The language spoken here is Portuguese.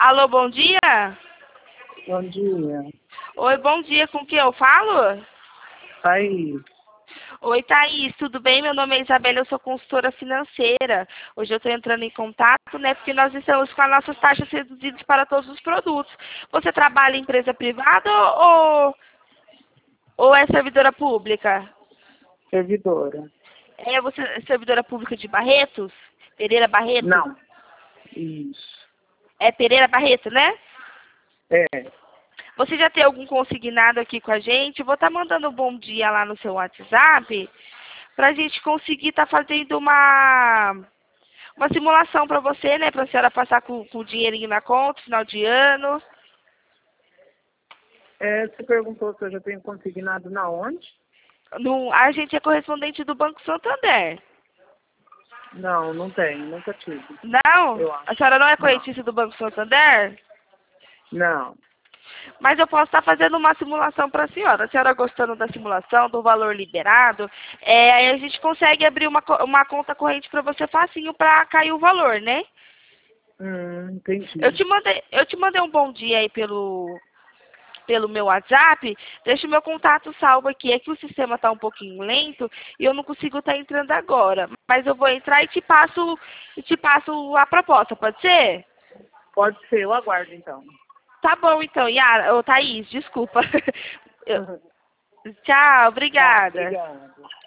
Alô, bom dia? Bom dia. Oi, bom dia, com quem eu falo? Aí, Oi, Thaís, tudo bem? Meu nome é Isabela, eu sou consultora financeira. Hoje eu estou entrando em contato, né, porque nós estamos com as nossas taxas reduzidas para todos os produtos. Você trabalha em empresa privada ou é servidora pública? servidora. É, você é servidora pública de Barretos? Pereira Barreto? Não. Isso. É Pereira Barreto, né? É. Você já tem algum consignado aqui com a gente? Eu vou estar mandando um bom dia lá no seu WhatsApp para a gente conseguir estar fazendo uma simulação para você, né? Para a senhora passar com o dinheirinho na conta, final de ano. Você perguntou se eu já tenho consignado na onde? A gente é correspondente do Banco Santander. Não, não tenho. Nunca tive. Não? Eu A acho. senhora não é Não. correntista do Banco Santander? Não. Mas eu posso estar fazendo uma simulação para a senhora. A senhora gostando da simulação, do valor liberado, aí a gente consegue abrir uma conta corrente para você facinho para cair o valor, né? Entendi. Eu te mandei um bom dia aí pelo meu WhatsApp. Deixa o meu contato salvo aqui. É que o sistema está um pouquinho lento e eu não consigo estar entrando agora. Mas eu vou entrar e te passo a proposta, pode ser? Pode ser, eu aguardo então. Tá bom, então, Yara. Ô, Thaís, desculpa. Tá, Tchau, obrigada. obrigado.